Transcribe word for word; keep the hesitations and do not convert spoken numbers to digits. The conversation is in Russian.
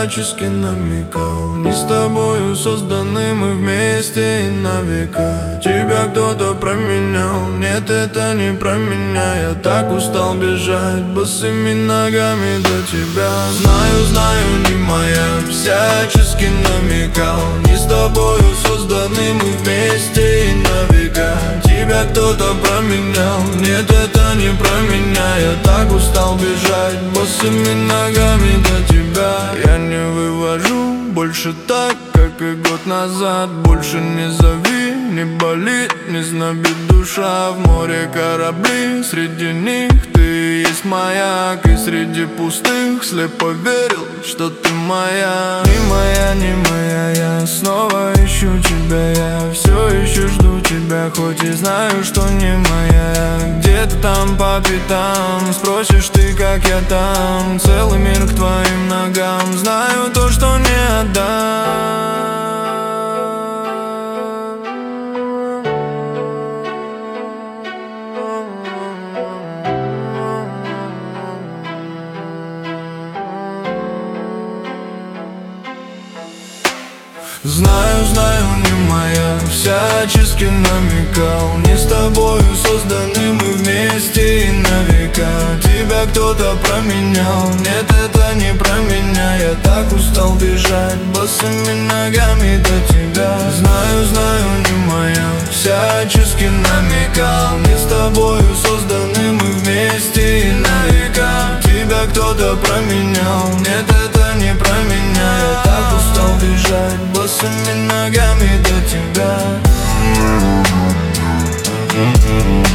всячески намекал: не с тобою созданы мы вместе и на века. Тебя кто-то променял, нет, это не про меня. Я так устал бежать босыми ногами до тебя. Знаю, знаю, не моя, всячески намекал: не с тобою созданы мы вместе и на века. Тебя кто-то променял, нет, это не про меня. Я так устал бежать босыми ногами до тебя. Я не вывожу больше так, как и год назад. Больше не зови, не болит, не знобит душа. В море корабли, среди них ты есть маяк. И среди пустых слепо верил, что ты моя. Не моя, не моя, я снова ищу тебя. Я все еще жду тебя, хоть и знаю, что не моя. Где-то там по пятам спросишь ты, как я там. Целый мир к твоим ногам, знаю то, что не отдам. Знаю, знаю, не моя, всячески намекал: не с тобою созданы мы вместе и на века. Тебя кто-то променял, нет, это не про меня. Я так устал бежать босыми ногами до тебя. Знаю, знаю, не моя, всячески намекал: не с тобою созданы мы вместе и на века. Тебя кто-то променял, нет, это не про меня. Я так устал бежать босыми ногами до тебя.